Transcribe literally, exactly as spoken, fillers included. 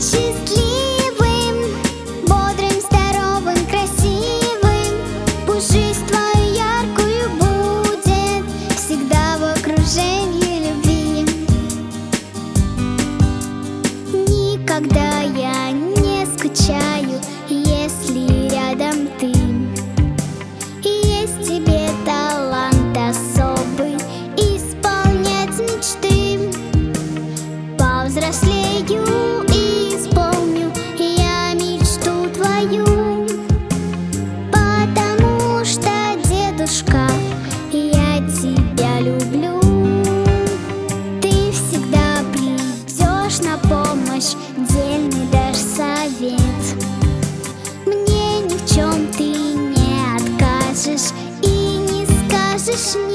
счастливым, бодрым, здоровым, красивым. Пусть жизнь твою яркую будет всегда в окружении любви. Никогда я не скучаю, если рядом ты. Есть в тебе талант особый исполнять мечты. Повзрослею и исполню я мечту твою, потому что, дедушка, я тебя люблю. Ты всегда придешь на помощь, дельный дашь совет. Мне ни в чем ты не откажешь и не скажешь нет.